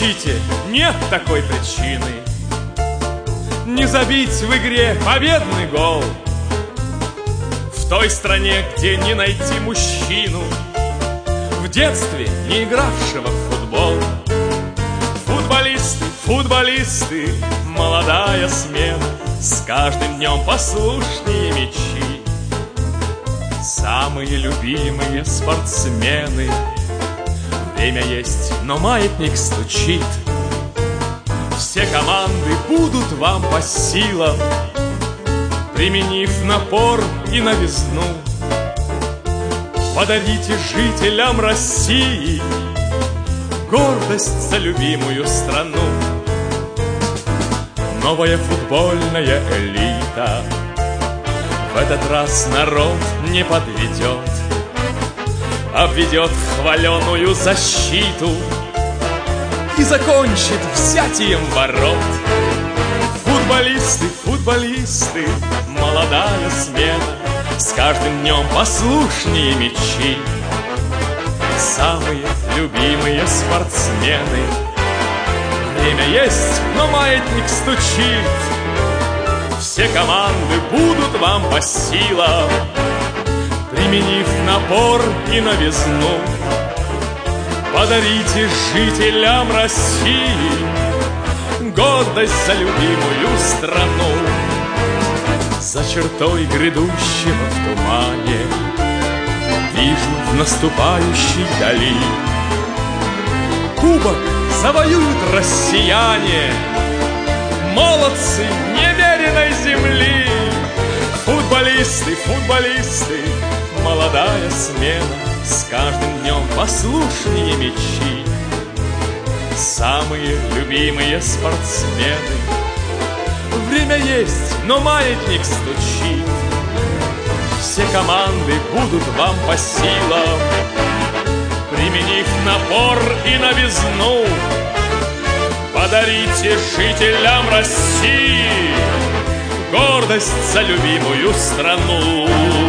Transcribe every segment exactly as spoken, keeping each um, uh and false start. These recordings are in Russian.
защите нет такой причины не забить в игре победный гол. В той стране, где не найти мужчину, в детстве не игравшего в футбол. Футболисты, футболисты, молодая смена, с каждым днем послушнее мячи. Самые любимые спортсмены. Время есть, но маятник стучит. Все команды будут вам по силам, применив напор и новизну. Подарите жителям России гордость за любимую страну. Новая футбольная элита в этот раз народ не подведет, обведет в хваленую защиту и закончит взятием ворот. Футболисты, футболисты, молодая смена, с каждым днем послушнее мячи. Самые любимые спортсмены. Время есть, но маятник стучит. Все команды будут вам по силам, применив напор и новизну. Подарите жителям России гордость за любимую страну. За чертой грядущего в тумане вижу в наступающей дали кубок завоюют россияне, молодцы немеренной земли. Футболисты, футболисты, молодая смена, с каждым днем послушнее мячи. Самые любимые спортсмены. Время есть, но маятник стучит. Все команды будут вам по силам, применив напор и новизну. Подарите жителям России гордость за любимую страну.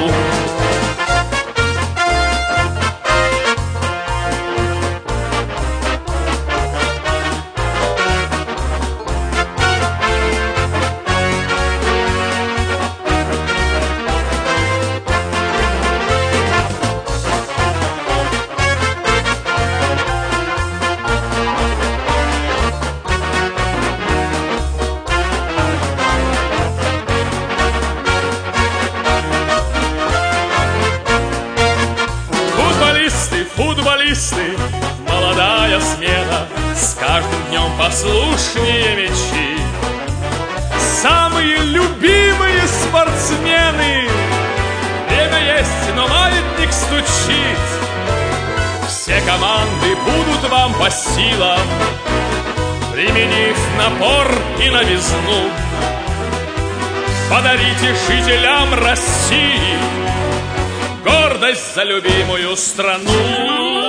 Футболисты, молодая смена, с каждым днем послушнее мячи. Самые любимые спортсмены. Время есть, но маятник стучит. Все команды будут вам по силам, применив напор и новизну. Подарите жителям России гордость за любимую страну.